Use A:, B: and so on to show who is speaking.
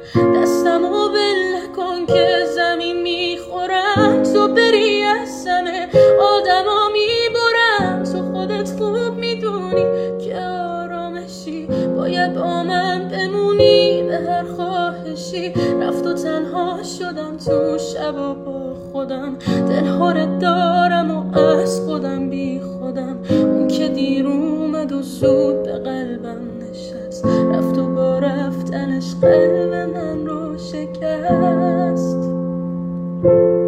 A: دستم و بل کن که زمین میخورم، تو بری از همه آدما میبرم. تو خودت خوب میدونی که آرامشی، باید با من بمونی به هر خواهشی. رفت و تنها شدم تو شب و با خودم، دلهارت دارم و از خودم بی خودم. اون که دیر اومد و زود به قلبم نشست، رفت و با رفتنش قلب من رو شکست.